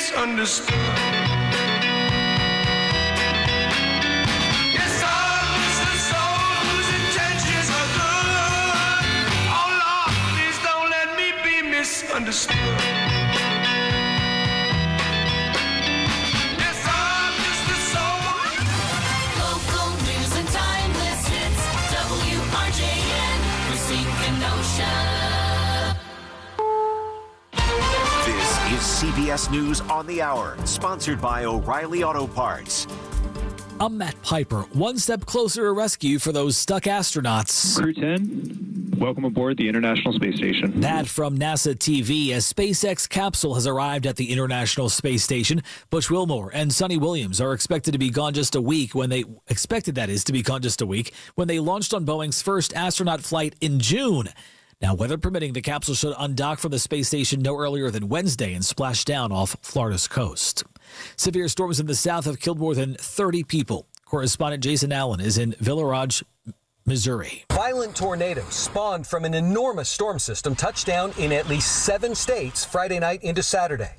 misunderstood. Yes, I'm just a soul whose intentions are good. Oh Lord, please don't let me be misunderstood. Yes, I'm just a soul. Local news and timeless hits. WRJN, Racine Kenosha. This is CBS News on the Hour, sponsored by O'Reilly Auto Parts. I'm Matt Piper, one step closer to rescue for those stuck astronauts. Crew 10, welcome aboard the International Space Station. That from NASA TV. A SpaceX capsule has arrived at the International Space Station. Butch Wilmore and Sonny Williams are expected to be gone just a week when they launched on Boeing's first astronaut flight in June. Now, weather permitting, the capsule should undock from the space station no earlier than Wednesday and splash down off Florida's coast. Severe storms in the south have killed more than 30 people. Correspondent Jason Allen is in Village, Missouri. Violent tornadoes spawned from an enormous storm system touched down in at least 7 states Friday night into Saturday.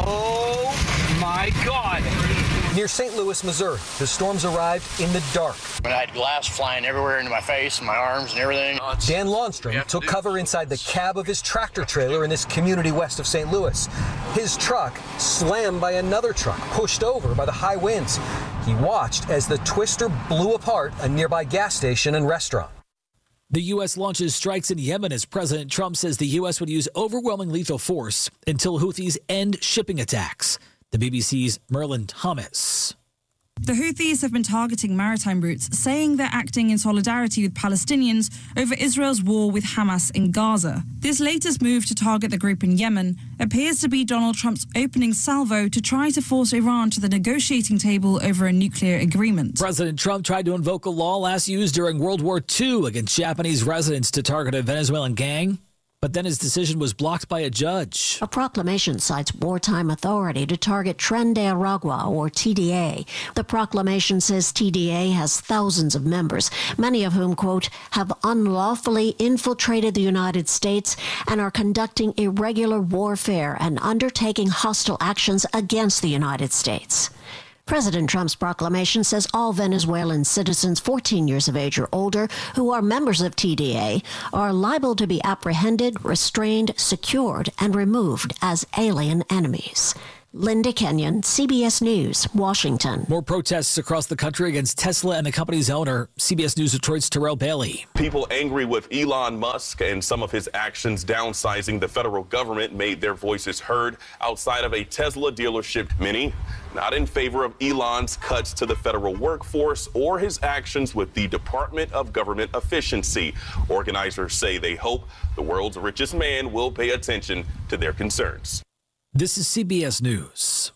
Oh my God! Near St. Louis, Missouri, the storms arrived in the dark. I had glass flying everywhere into my face and my arms and everything. Dan Lundstrom took cover inside the cab of his tractor trailer in this community west of St. Louis. His truck slammed by another truck, pushed over by the high winds. He watched as the twister blew apart a nearby gas station and restaurant. The U.S. launches strikes in Yemen as President Trump says the U.S. would use overwhelming lethal force until Houthis end shipping attacks. The BBC's Merlin Thomas. The Houthis have been targeting maritime routes, saying they're acting in solidarity with Palestinians over Israel's war with Hamas in Gaza. This latest move to target the group in Yemen appears to be Donald Trump's opening salvo to try to force Iran to the negotiating table over a nuclear agreement. President Trump tried to invoke a law last used during World War II against Japanese residents to target a Venezuelan gang. But then his decision was blocked by a judge. A proclamation cites wartime authority to target Tren de Aragua, or TDA. The proclamation says TDA has thousands of members, many of whom, quote, have unlawfully infiltrated the United States and are conducting irregular warfare and undertaking hostile actions against the United States. President Trump's proclamation says all Venezuelan citizens 14 years of age or older who are members of TDA are liable to be apprehended, restrained, secured, and removed as alien enemies. Linda Kenyon, CBS News, Washington. More protests across the country against Tesla and the company's owner. CBS News Detroit's Terrell Bailey. People angry with Elon Musk and some of his actions downsizing the federal government made their voices heard outside of a Tesla dealership. Many not in favor of Elon's cuts to the federal workforce or his actions with the Department of Government Efficiency. Organizers say they hope the world's richest man will pay attention to their concerns. This is CBS News.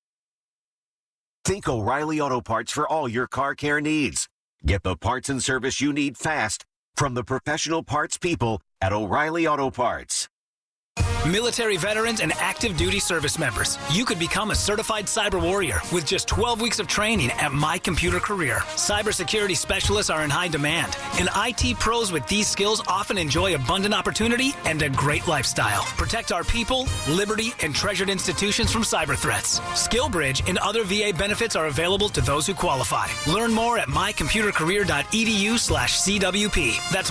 Think O'Reilly Auto Parts for all your car care needs. Get the parts and service you need fast from the professional parts people at O'Reilly Auto Parts. Military veterans and active duty service members, you could become a certified cyber warrior with just 12 weeks of training at My Computer Career. Cybersecurity specialists are in high demand, and IT pros with these skills often enjoy abundant opportunity and a great lifestyle. Protect our people, liberty, and treasured institutions from cyber threats. SkillBridge and other VA benefits are available to those who qualify. Learn more at mycomputercareer.edu/CWP. That's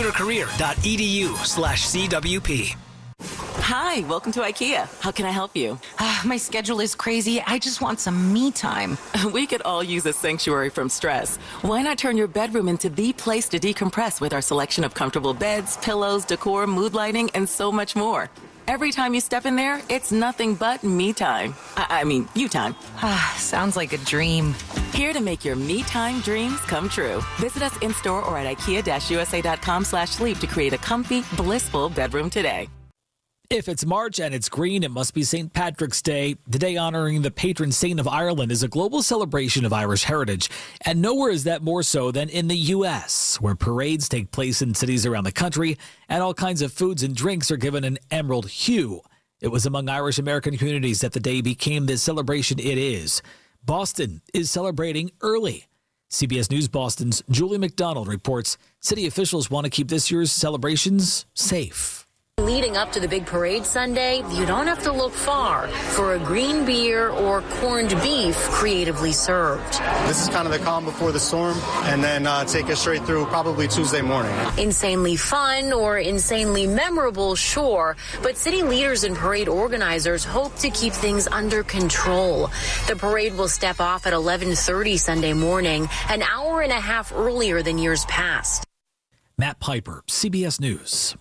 mycomputercareer.edu/CWP. Hi, welcome to IKEA. How can I help you? My schedule is crazy. I just want some me time. We could all use a sanctuary from stress. Why not turn your bedroom into the place to decompress with our selection of comfortable beds, pillows, decor, mood lighting, and so much more? Every time you step in there, it's nothing but me time. I mean, you time. Sounds like a dream. Here to make your me time dreams come true. Visit us in-store or at IKEA-USA.com/sleep to create a comfy, blissful bedroom today. If it's March and it's green, it must be St. Patrick's Day. The day honoring the patron saint of Ireland is a global celebration of Irish heritage. And nowhere is that more so than in the U.S., where parades take place in cities around the country and all kinds of foods and drinks are given an emerald hue. It was among Irish American communities that the day became the celebration it is. Boston is celebrating early. CBS News Boston's Julie McDonald reports city officials want to keep this year's celebrations safe. Leading up to the big parade Sunday, you don't have to look far for a green beer or corned beef creatively served. This is kind of the calm before the storm, and then take us straight through probably Tuesday morning. Insanely fun or insanely memorable, sure, but city leaders and parade organizers hope to keep things under control. The parade will step off at 11:30 Sunday morning, an hour and a half earlier than years past. Matt Piper, CBS News.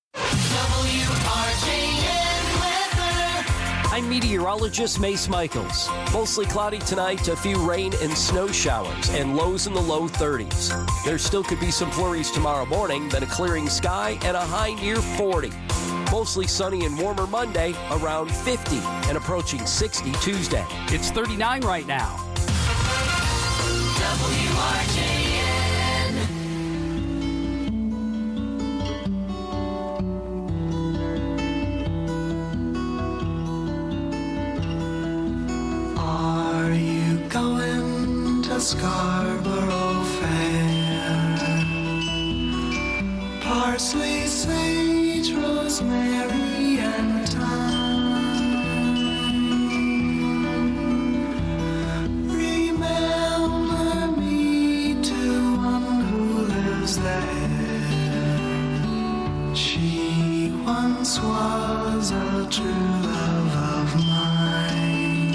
I'm meteorologist Mace Michaels. Mostly cloudy tonight, a few rain and snow showers, and lows in the low 30s. There still could be some flurries tomorrow morning, then a clearing sky and a high near 40. Mostly sunny and warmer Monday, around 50, and approaching 60 Tuesday. It's 39 right now. WRJN. Are you going to Scarborough Fair? Parsley, sage, rosemary, and thyme. Remember me to one who lives there. She once was a true love of mine.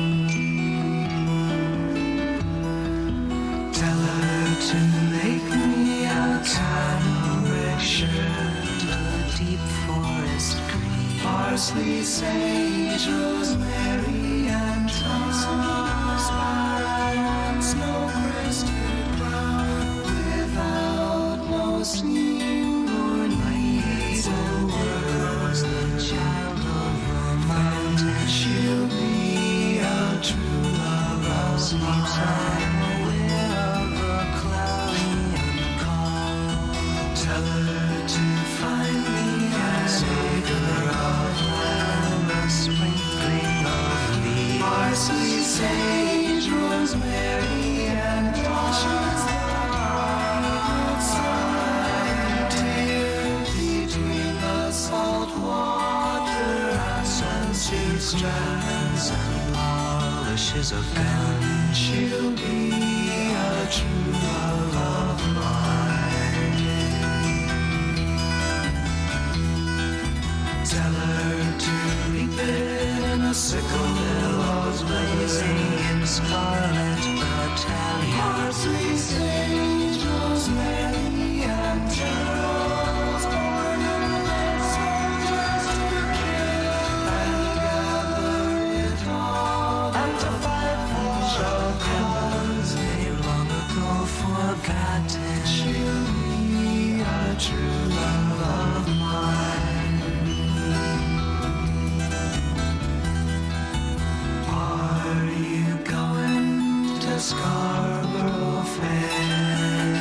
Tell her to make me a cambric shirt, a deep forest green, parsley, sage, rosemary, and thyme. Snow-crested brown, without no seam or needs or words, the child of romance. She'll be a true love of mine. Tell her to find me a savor of land, a sprinkling of leaves, parsley, sage, rosemary, and thyme. Between the salt water, sunny strands, and polishes of gun, she'll be a true love of mine. Tell her to reap it in a sickle, billows blazing in scarlet battalion. Parsley, sage, rosemary, and geraniums, born in the soldiers to kill and gather it all, and to fight for a cause they long ago forgotten. She'll be a true love of mine. Are you going to Scarborough Fair?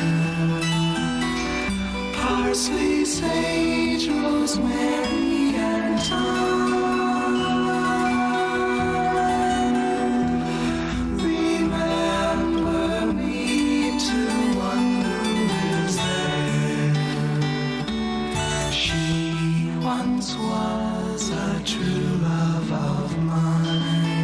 Parsley, sage, rosemary, and thyme. Remember me to one who lives there. She once was a true love of mine.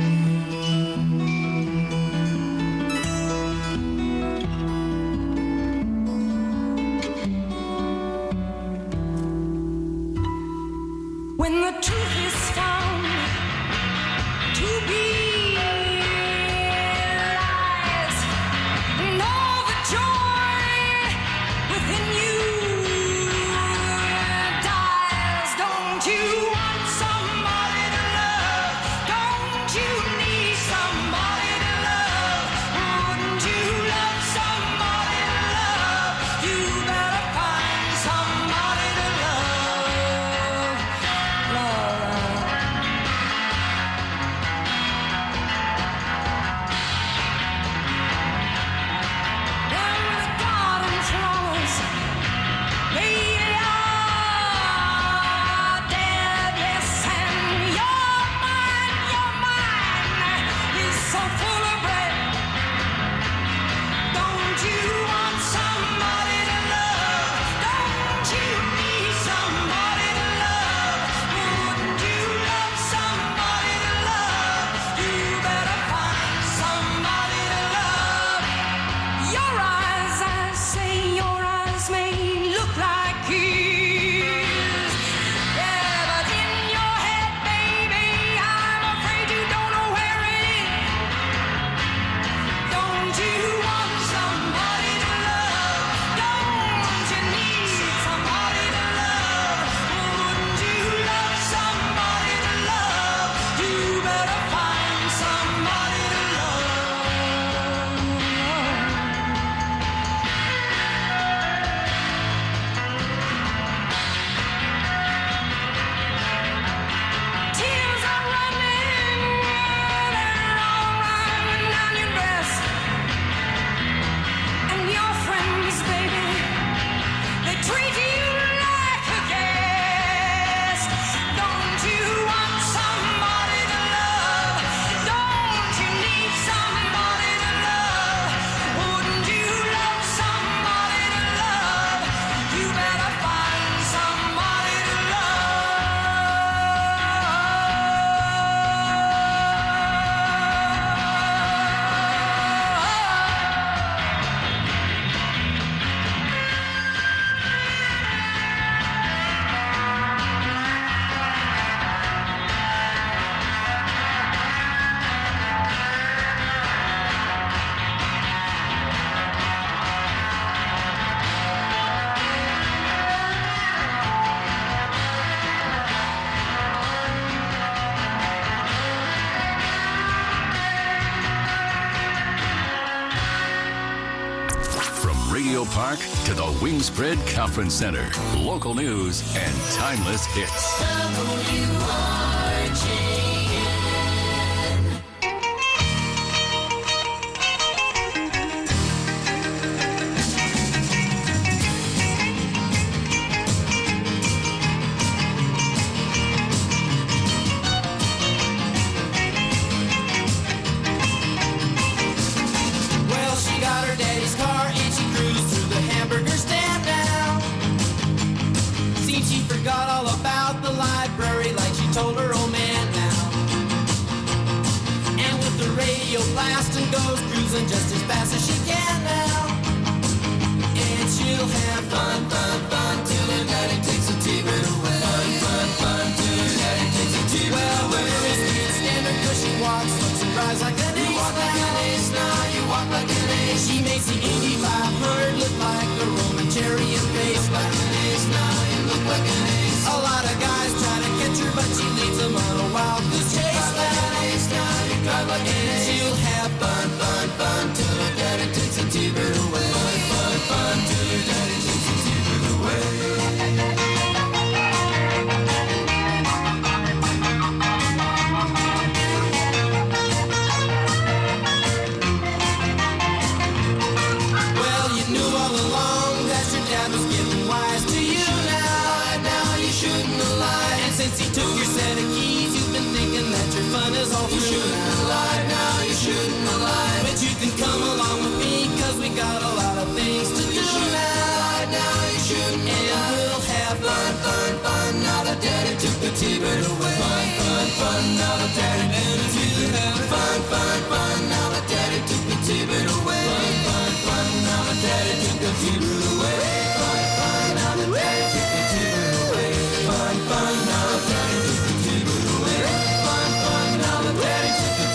When the truth is found to be lies, and all the joy within you dies. Don't you want somebody to love? Don't you need somebody to love? Wouldn't you love somebody to love? You better find somebody to love. Dead Memorial Park to the Wingspread Conference Center. Local news and timeless hits. Goes cruising just as fast as she can now. And she'll have fun, fun, fun till her daddy takes a T-bird away. Fun, fun, fun till her daddy takes a T-bird away. Well, the girls can't stand her 'cause she walks, looks and cries like an ace. You walk like an ace now, you walk like an ace. She makes the Indy 500 look like a Roman chariot race. Like an ace now, you look like an ace. A lot of guys try to catch her, but she leads them on a wild goose chase. Like an ace now, you drive like an ace. She'll have fun, fun, fun till her daddy takes a T-bird away. Fun, fun, fun till her daddy takes a T-bird away. Well, you knew all along that your dad was getting wise to you now. Now you shouldn't have lied. And since he took your set of keys, you've been thinking that your fun is all through. You shouldn't have lied. Now you shouldn't have lied. But you can come along with me, 'cause we got a lot of things to do now. Now you shouldn't have lied. And we'll have fun, fun, fun. Now that daddy took the T-bird away. Fun, fun, fun. Now that daddy took the T-bird away. Fun, fun, fun. Now that daddy took the T-bird away. Fun, fun, fun. Now that daddy took the T-bird away. Fun, fun. Now that daddy took the T-bird away. Fun, fun. Now that daddy took the T-bird away. Fun, fun. Now that daddy took the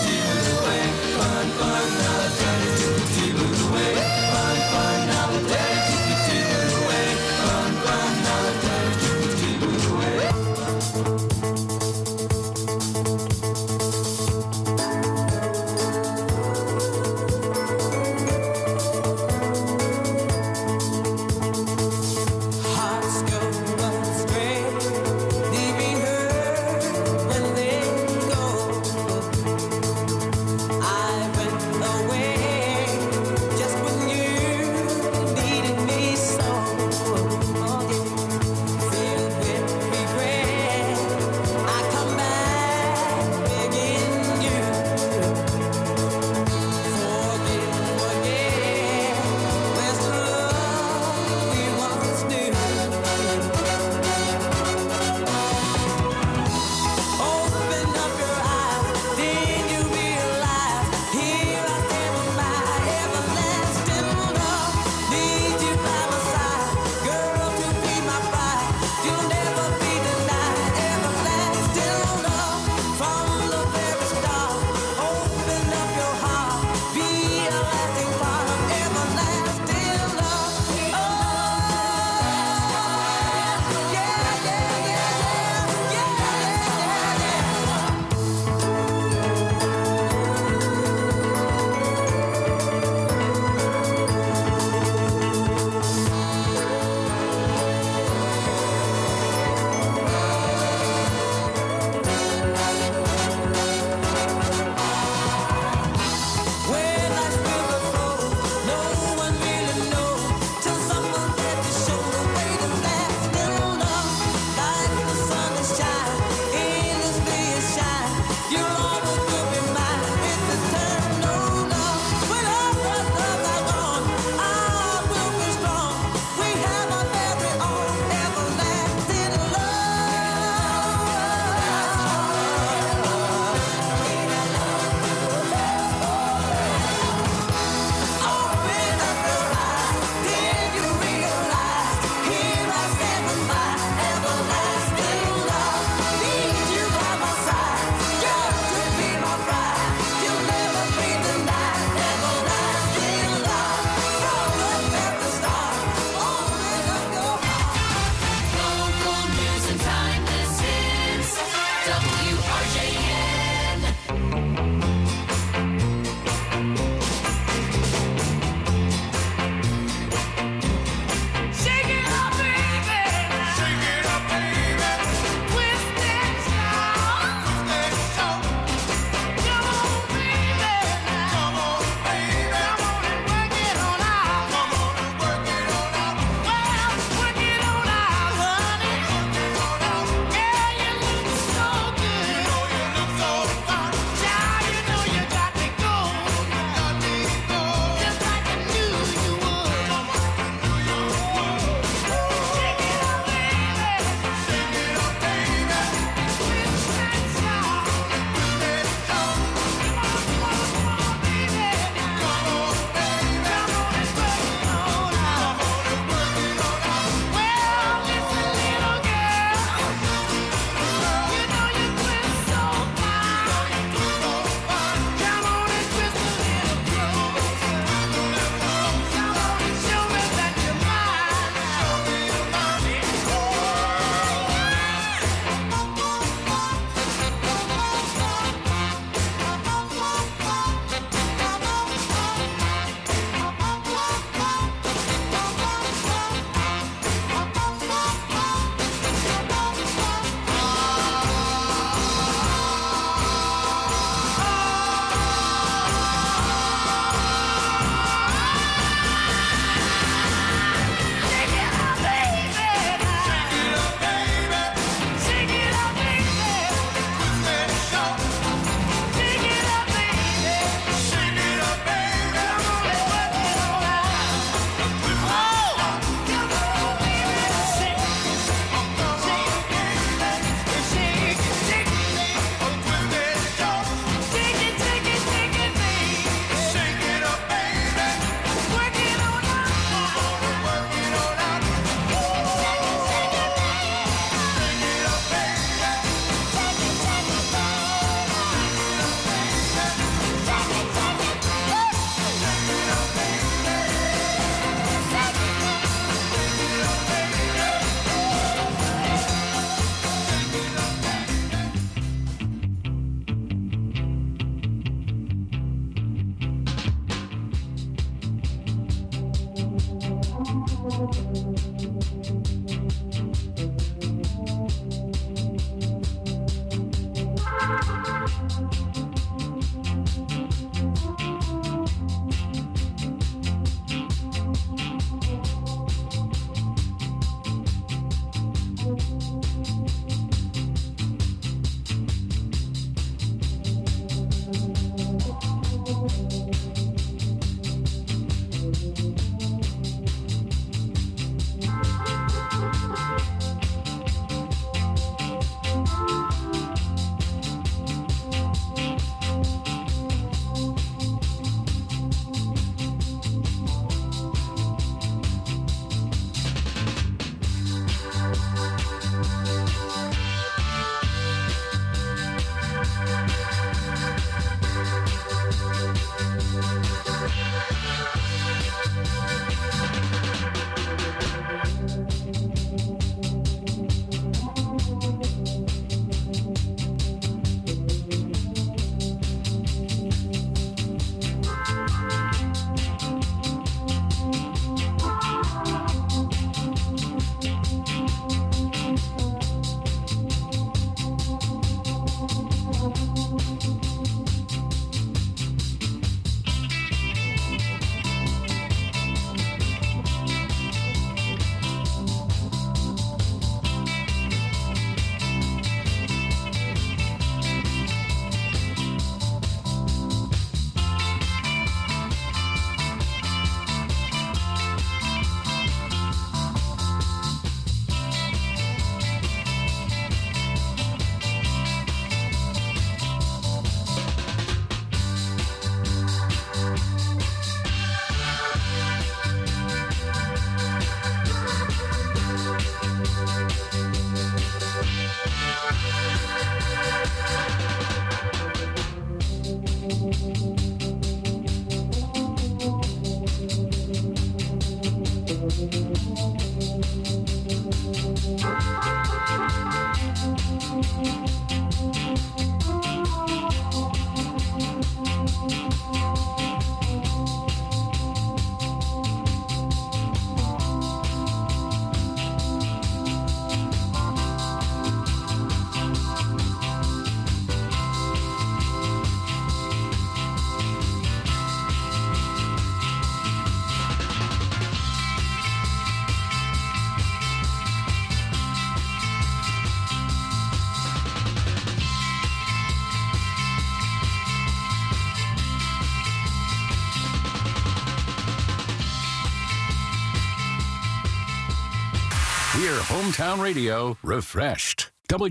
Hear Hometown Radio refreshed.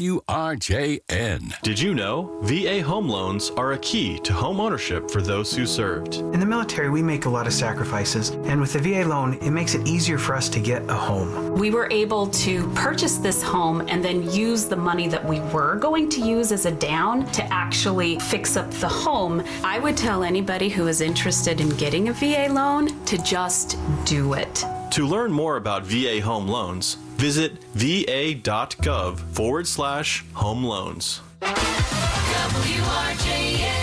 WRJN. Did you know VA home loans are a key to home ownership for those who served? In the military, we make a lot of sacrifices, and with the VA loan, it makes it easier for us to get a home. We were able to purchase this home and then use the money that we were going to use as a down to actually fix up the home. I would tell anybody who is interested in getting a VA loan to just do it. To learn more about VA home loans, visit va.gov/home loans. WRJN.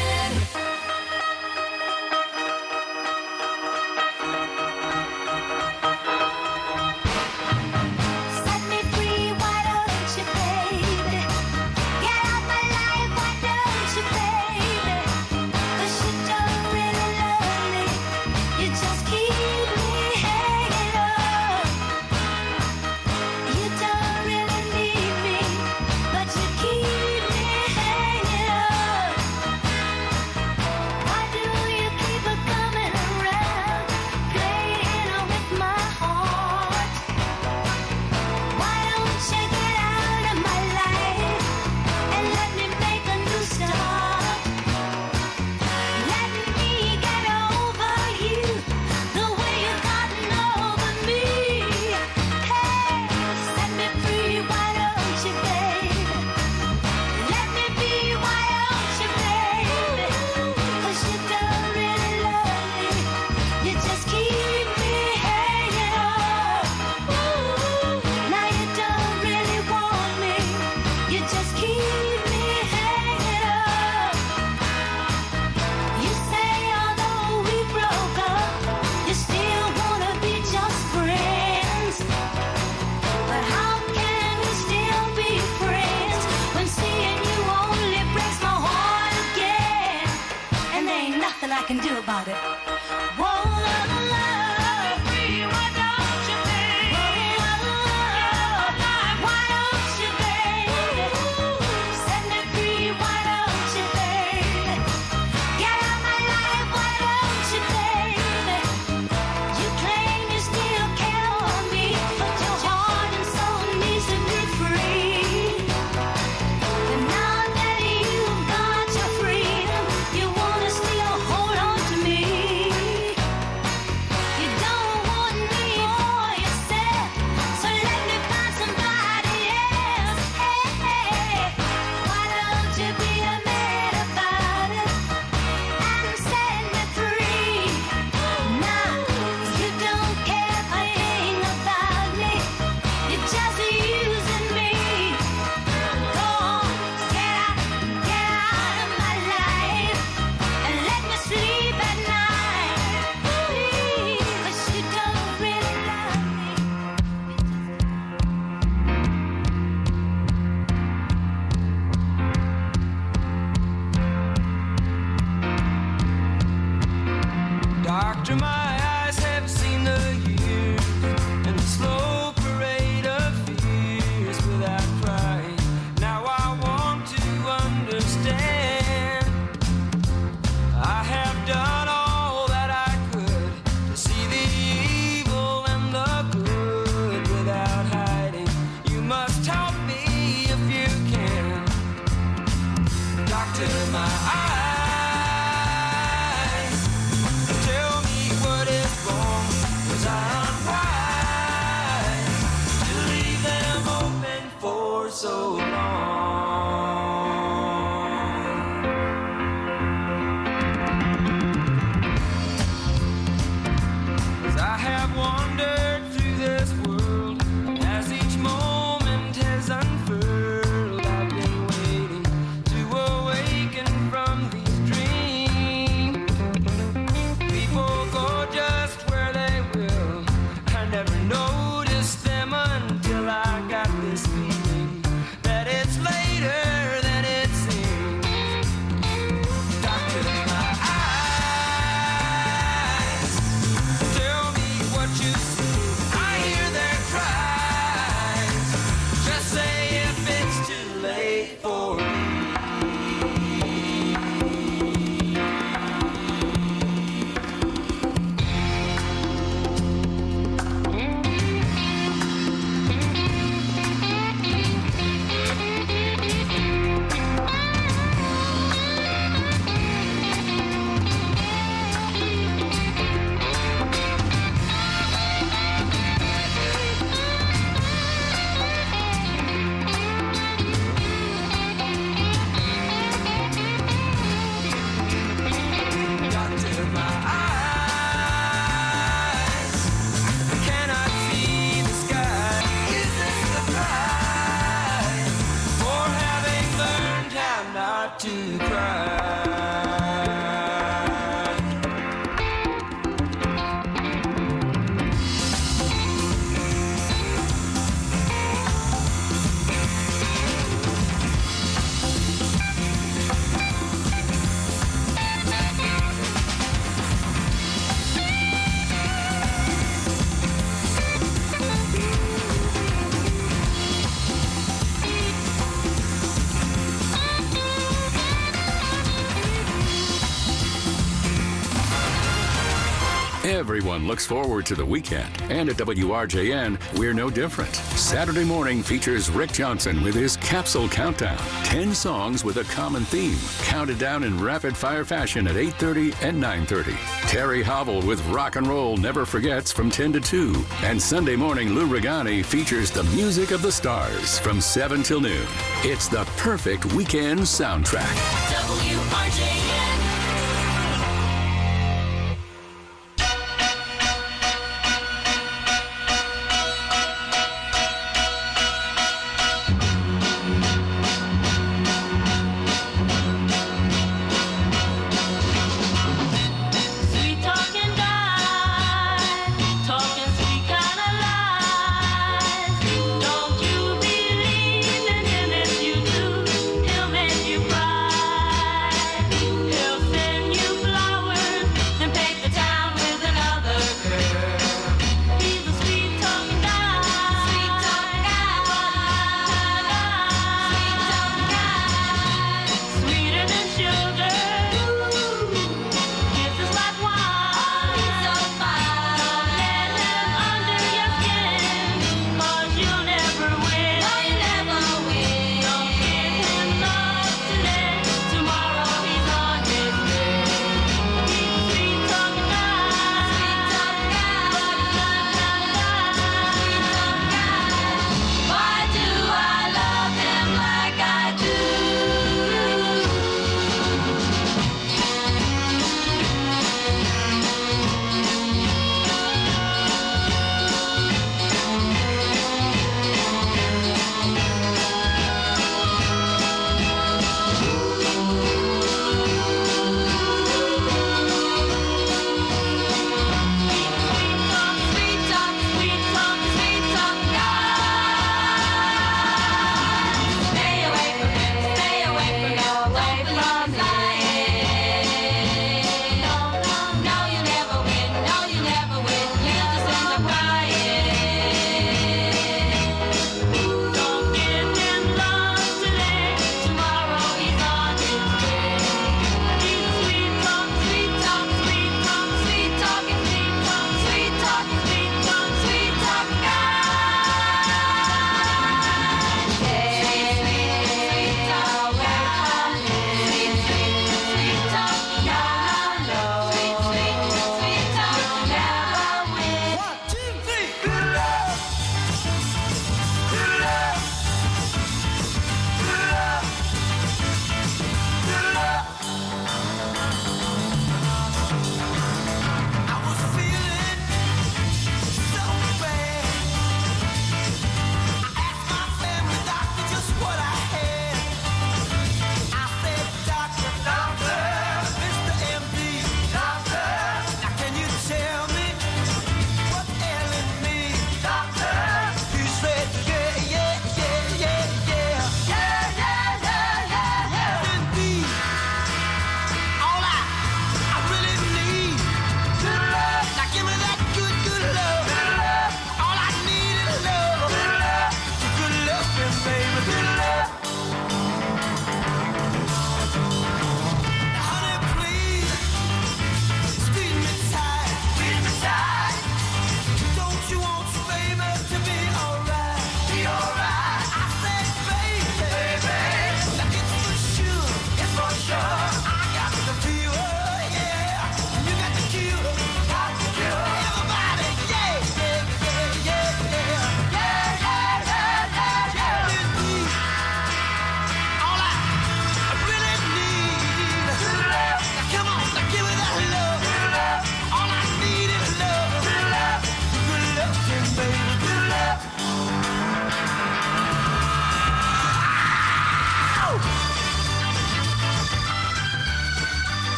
After my eyes have seen the years and the slow parade of fears without crying, now I want to understand. I have done all that I could to see the evil and the good without hiding. You must help me if you can. Doctor, my eyes, tell me what is wrong. Was I unwise to leave them open for so long? 'Cause I have wandered through this world, and as each moment has unfurled, I've been waiting to awaken from these dreams. People go just where they will. I never noticed them until I got this feeling that it's later than it seems. Doctor, my eyes, tell me what you see. I hear their cries. Just say if it's too late for me. Doctor, my eyes cannot see the sky. Is this the price for having learned how not to cry? Everyone looks forward to the weekend, and at WRJN, we're no different. Saturday morning features Rick Johnson with his Capsule Countdown. 10 songs with a common theme, counted down in rapid-fire fashion at 8:30 and 9:30. Terry Hobble with Rock and Roll Never Forgets from 10 to 2. And Sunday morning, Lou Regani features the music of the stars from 7 till noon. It's the perfect weekend soundtrack. WRJN. Sweet talking guys, talking sweet kind of lies. Don't you believe in him? If you do, he'll make you cry.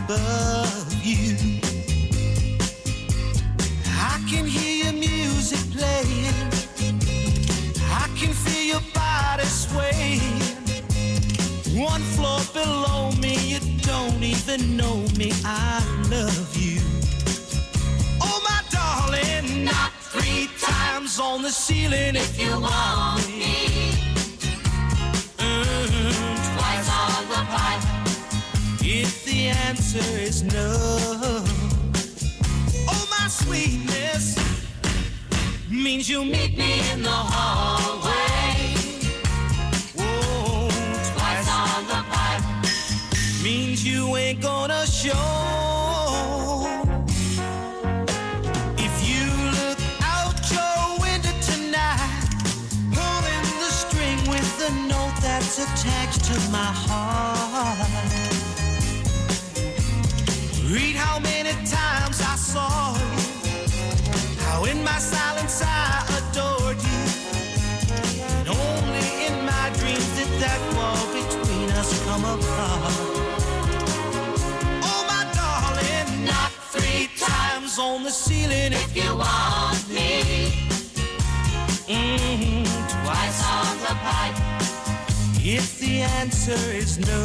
above you. I can hear your music playing. I can feel your body swaying. One floor below me, you don't even know me. I love you. Oh, my darling, knock 3 times on the ceiling if you want me. Twice on the pipe if the answer is no. Oh, my sweetness means you'll meet me in the hallway. Oh, twice on the pipe means you ain't gonna show. If you look out your window tonight, pulling the string with the note that's attached to my heart. Read how many times I saw you, how in my silence I adored you, and only in my dreams did that wall between us come apart. Oh, my darling, knock 3 times on the ceiling if you want me. Twice on the pipe if the answer is no.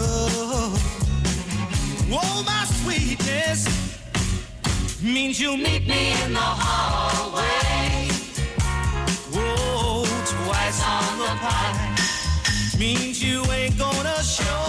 Oh, my sweetness means you'll meet me in the hallway. Oh, twice on the pipe means you ain't gonna show.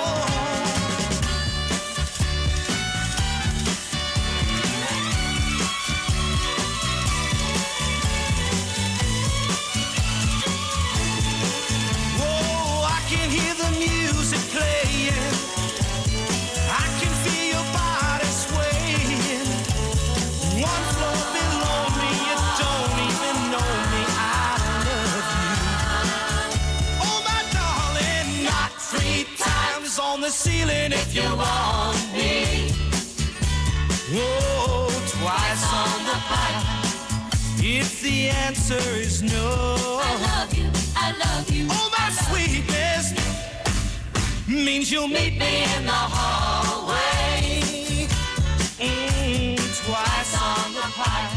Oh, I can hear the music playing. I can feel your body swaying. One floor below me, you don't even know me. I love you. Oh, my darling, knock 3 times on the ceiling if you want me. Oh, twice on the pipe if the answer is no. I love you, I love you. Oh, my sweetness means you'll meet me in the hallway. Twice on the pipe.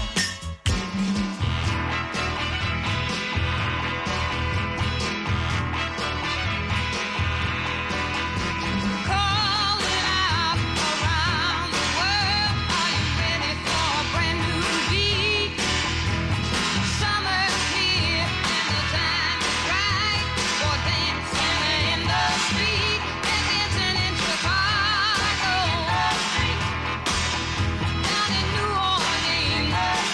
Calling out around the world, are you ready for a brand new beat? Summer's here and the time is right for dancing in the street. They're dancing in Chicago, down in New Orleans.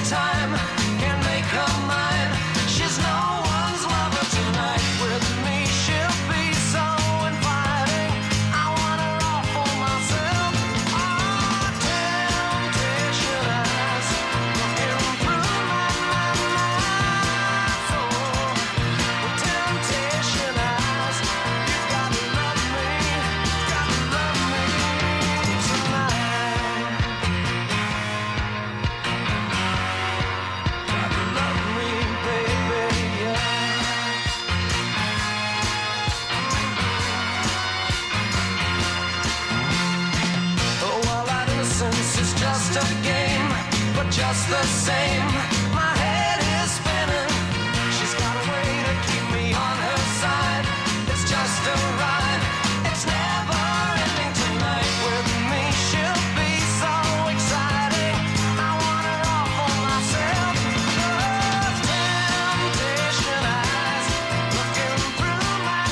time, can't make her mind. She's no one's lover tonight. With me she'll be so inviting. I want her all for myself. Oh, temptation eyes looking through my soul. Temptation eyes, you gotta love me tonight. Gotta love me, baby, yeah. Oh, well, our innocence is just a game, but just the same, my head is spinning. She's got a way to keep me on her side. It's just a ride. It's never ending tonight. With me she'll be so exciting. I want her all for myself. Those temptation eyes looking through my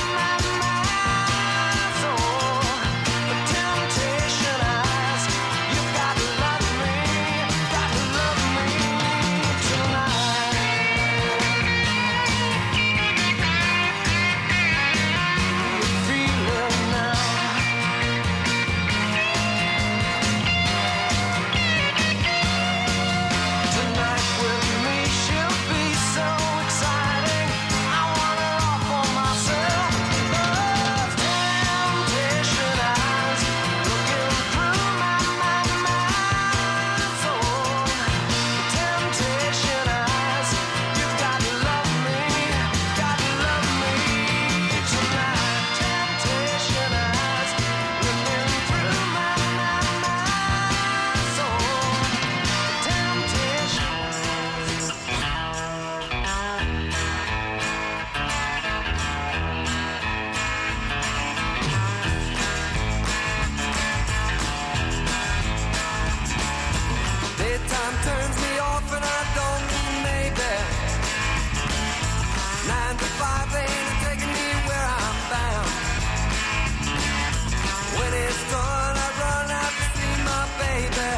soul. The temptation eyes, you gotta love me tonight. Feel it now. Tonight with me she'll be so exciting. I want her all for myself. Those temptation eyes looking through my soul. Temptation eyes, you've got to love me tonight. Temptation eyes looking through my soul. Temptation. Daytime turns me off and I don't need maybe. 9 to 5 ain't taking me where I'm bound. When it's done, I run out to see my baby.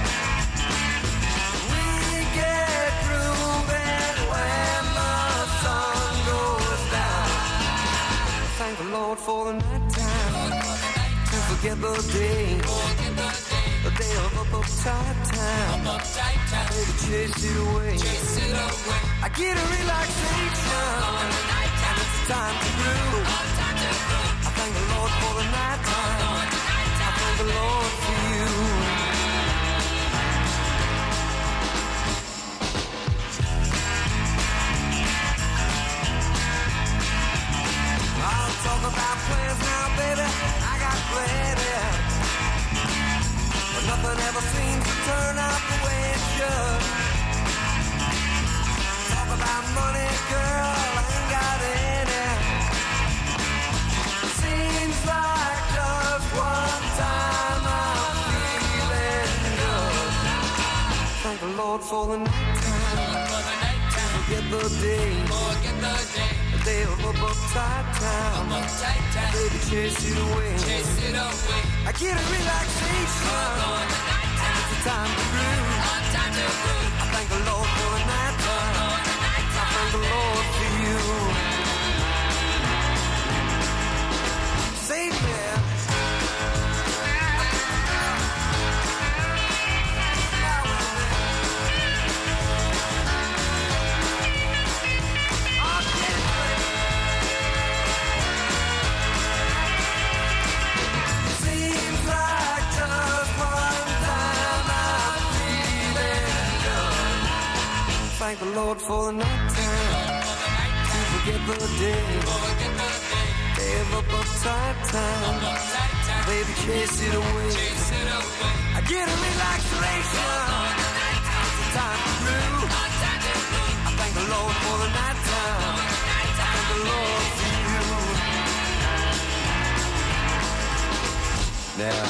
We get grooving when the sun goes down. Thank the Lord for the night time. To forget the day. The day of uptight time. Baby, chase it away. I get a relaxation. And it's time to groove. I thank the Lord for the night time. I thank the Lord for you. I'll talk about plans now, baby. I got plenty. But nothing ever seems to turn out the way it should. Talk about money, girl, I ain't got any. Seems like just one time I'm feeling good. Thank the Lord for the night time. Forget the day. The day of uptight time. Baby, chase it away. I get a relaxation. And it's the time to groove. I thank the Lord for the night time. I thank the Lord for you. Save me. Seems like just one time I'm feeling good. Thank the Lord for the night time. To forget the day. Day of uptight time. Baby, chase it away. I get a relaxation. It's the time to groove. I thank the Lord for the night time. I thank the Lord for you. Now.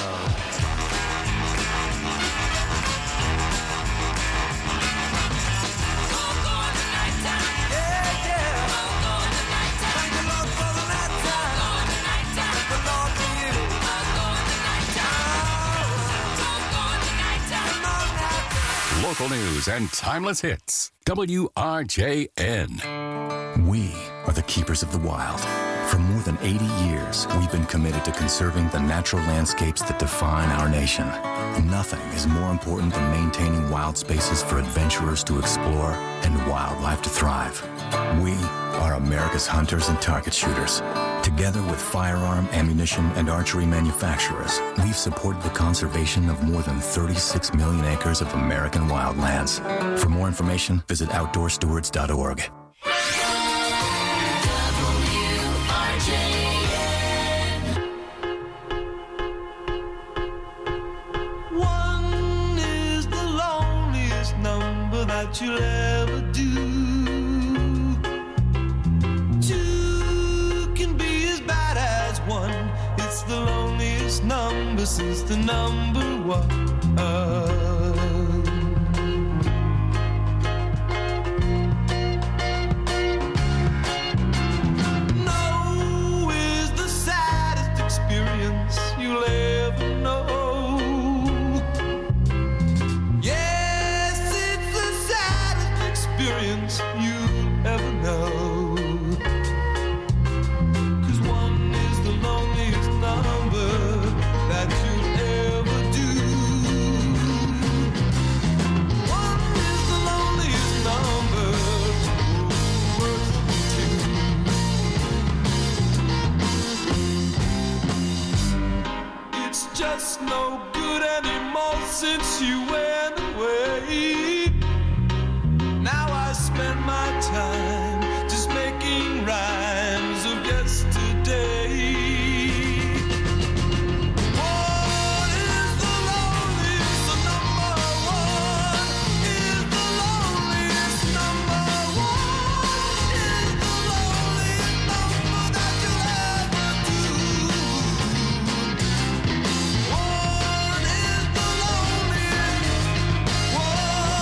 Local local news and timeless hits. WRJN. We are the keepers of the wild. For more than 80 years, we've been committed to conserving the natural landscapes that define our nation. Nothing is more important than maintaining wild spaces for adventurers to explore and wildlife to thrive. We are America's hunters and target shooters. Together with firearm, ammunition, and archery manufacturers, we've supported the conservation of more than 36 million acres of American wildlands. For more information, visit outdoorstewards.org. One is the loneliest number that you'll ever do. Two can be as bad as one. It's the loneliest number since the number one. No is the saddest experience you'll ever know. Yes, it's the saddest experience you'll ever know. 'Cause one is the loneliest number that you'll ever do. One is the loneliest number, worse than two. It's just no good anymore since you went away. Now I spend my time just making rhymes of yesterday. One is the loneliest, the number one is the loneliest number. One is the loneliest number that you'll ever do. One is the loneliest. One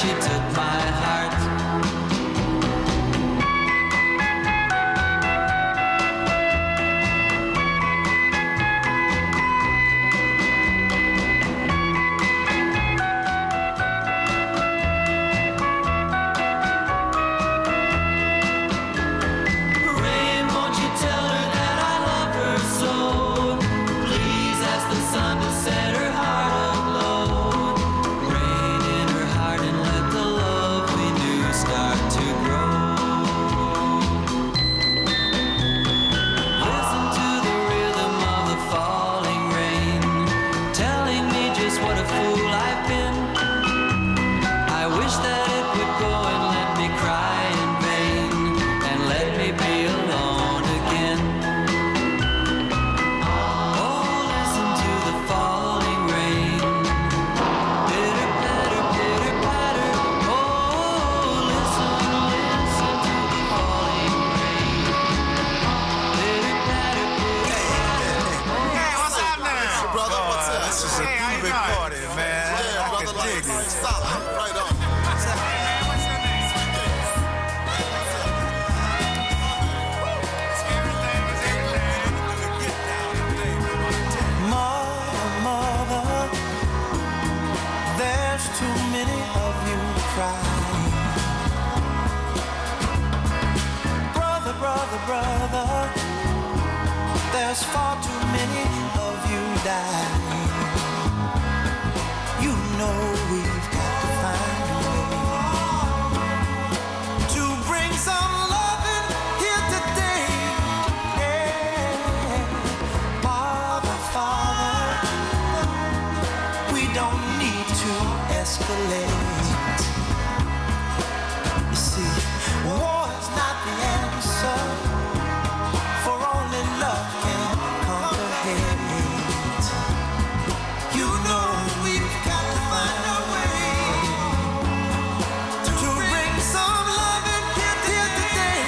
she took my heart. Rain, won't you tell her that I love her so? Please ask the sun to set her heart aglow. Rain in her heart and let the love we knew start to grow. Listen to the rhythm of the falling rain, telling me just what a fool I've been. I wish that it would go and let me cry in vain, and let me be alone again. Oh, listen to the falling rain. Pitter patter, pitter patter. Oh, listen, listen to the falling rain. Pitter patter, pitter patter. Hey, what's up now? Brother, what's up? This is a big party, man. I can dig it. Stop. Right on. Mother, mother, there's too many of you crying. Brother, brother, brother, there's far too many of you dying. You know we've got to find a way to bring some loving here today. Yeah. Father, Father, we don't need to escalate. You see, war is not the answer, for only love can conquer hate. You know we've got to find a way to bring some loving here today.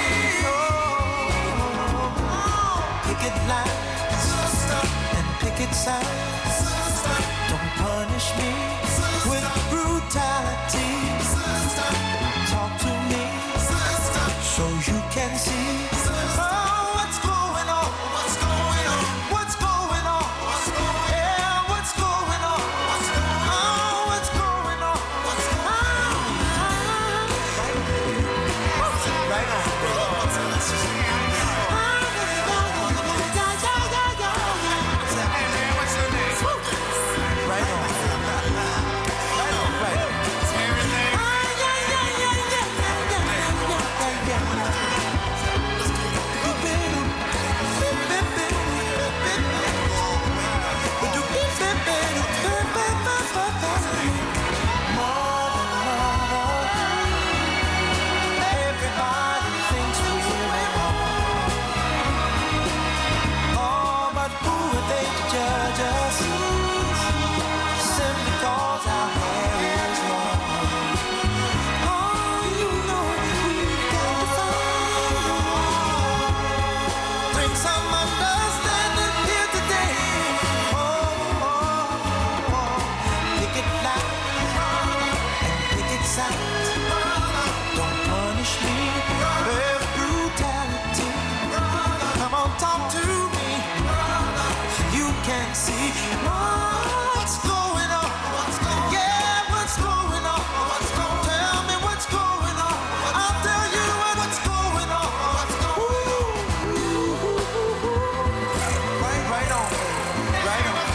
Oh, picket lines and picket signs. Don't punish me with brutality. Talk to me so you can see. Oh, what's going on? What's going on? What's going on? What's going on? Yeah, what's going on? What's going on? Oh, what's going on? What's going on? Right on, brother. What's up? Let's just hey, man, what's your name? Right on. Right on, right on. Everything. Everybody thinks we're wrong. Oh, but who are they to judge us? Simply 'cause our hair is long. Oh, you know we've got to find a way. Bring some understanding here today. Oh, oh, oh. Picket lines and picket signs. Don't punish me with brutality. Come on, talk to me. You can see what's going on. Yeah, what's going on? Tell me what's going on. I'll tell you what's going on. Ooh. Right on. Right on.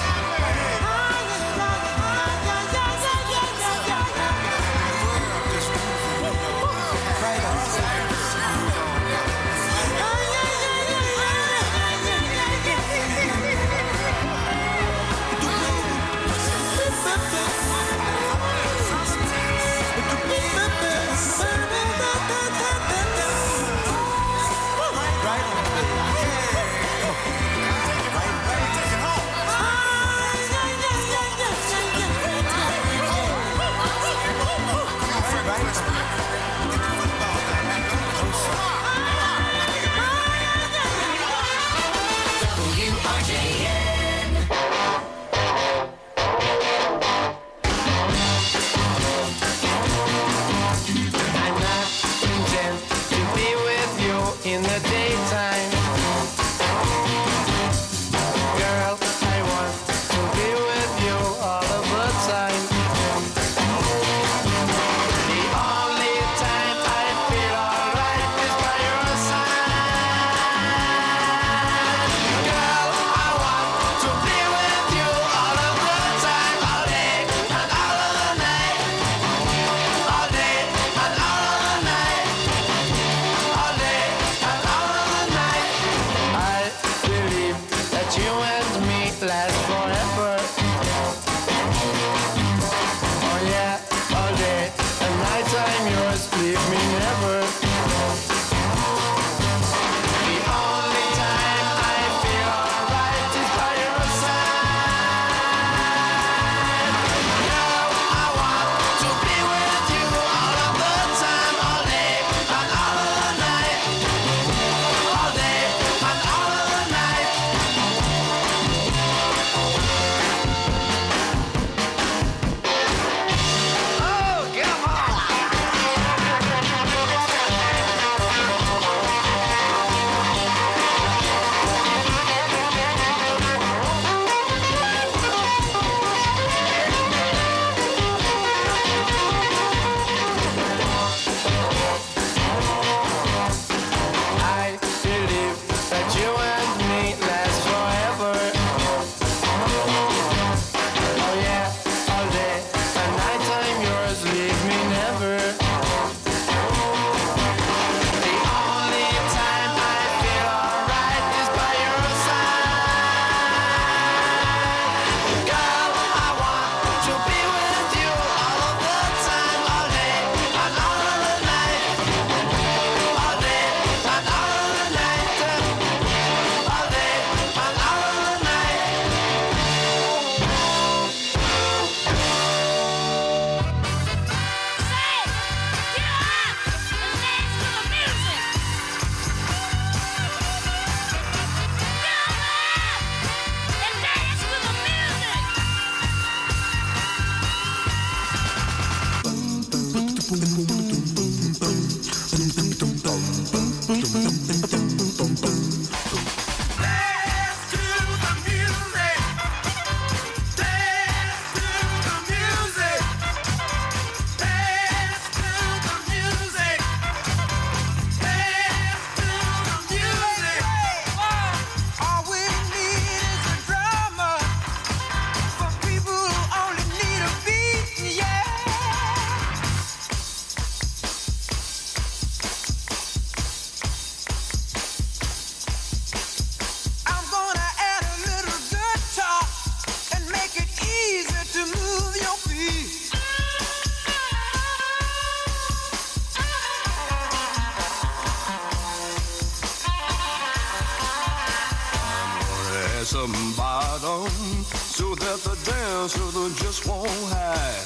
Some bottom so that the dancer just won't hide.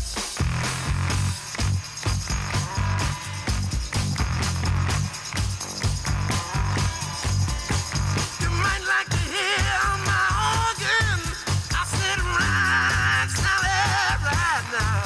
You might like to hear my organ. I said right, solid right now.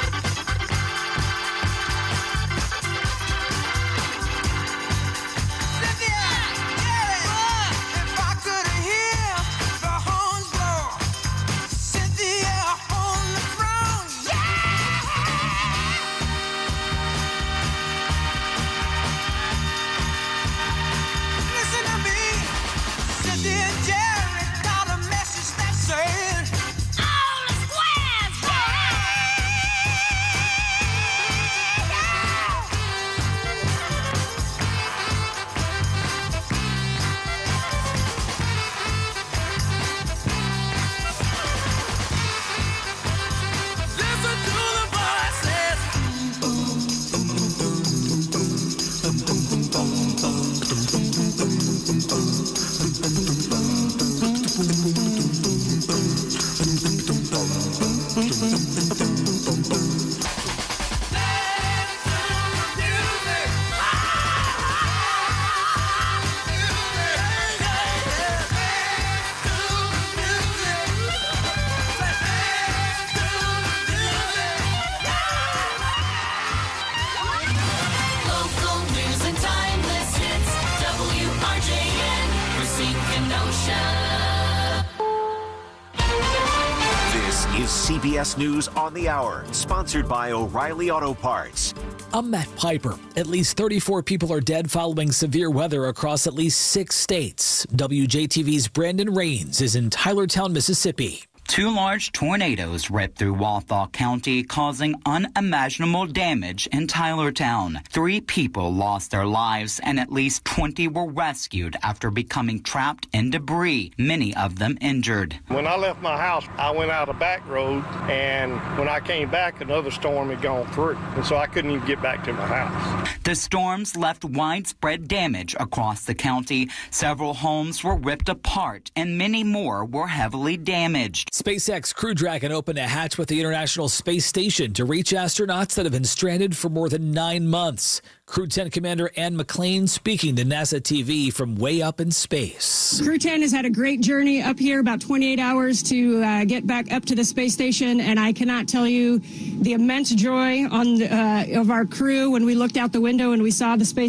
CBS News on the Hour, sponsored by O'Reilly Auto Parts. I'm Matt Piper. At least 34 people are dead following severe weather across at least 6 states. WJTV's Brandon Rains is in Tylertown, Mississippi. 2 large tornadoes ripped through Walthall County, causing unimaginable damage in Tylertown. 3 people lost their lives and at least 20 were rescued after becoming trapped in debris, many of them injured. When I left my house, I went out a back road, and when I came back, another storm had gone through, and so I couldn't even get back to my house. The storms left widespread damage across the county. Several homes were ripped apart, and many more were heavily damaged. SpaceX Crew Dragon opened a hatch with the International Space Station to reach astronauts that have been stranded for more than 9 months. Crew 10 Commander Ann McLean speaking to NASA TV from way up in space. Crew 10 has had a great journey up here, about 28 hours to get back up to the space station, and I cannot tell you the immense joy of our crew when we looked out the window and we saw the space